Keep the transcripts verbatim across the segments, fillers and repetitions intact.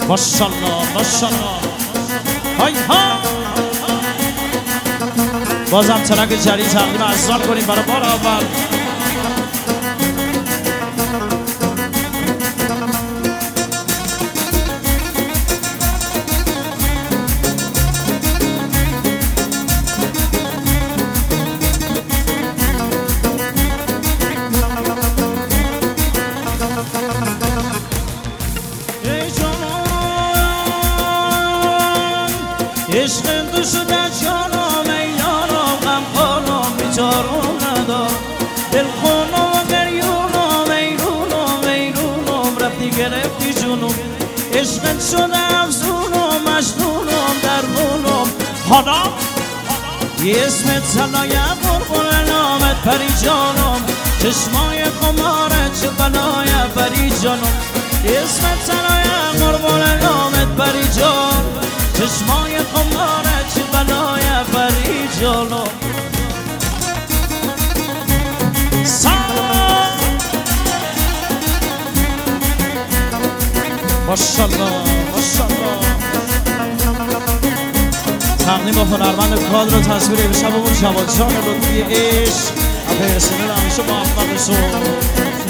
ماشاءالله ماشاءالله های ها. بازم ترک جدید تقدیم عزیزان کنیم برای بار اول. عشق تو شده جانم ای یارم، غم خانم بیچارم ندارم، دل خونم و گریونم ایرونم ایرونم، رفتی گرفتی جونم، عشقت شده افزونم مجنونم درمونم. حالا یه اسمت سلای قربون نامت پری جانم، چشمای خمارت چه بلای پری جانم، یه اسمت سلای قربون نامت پری جان، چشمای خمارت چه بلای پری جانم. ماشاءالله ماشاءالله. تقدیم با هنرمند کادر و تصویر امشبمون جواد جان لطفی عشق و پرسنل همیشه موفق شد.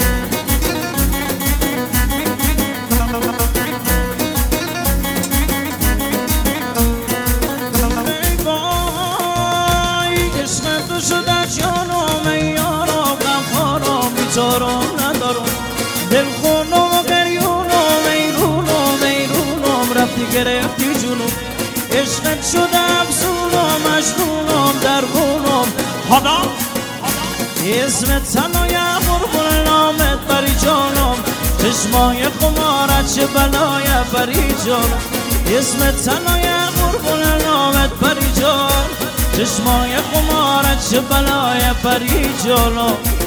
بیچارم ندارم، دل خونم و گریونم ایرونم ایرونم، رفتی گرفتی جونم، عشقت شده افزونم مجنونم درمونم. حالا اسمت سلای قربون نامت پری جانم، چشمای خمارت چه بلای پری جانم، اسمت سلای قربون نامت پری جان، چشمای خمارت چه بلای پری جانم.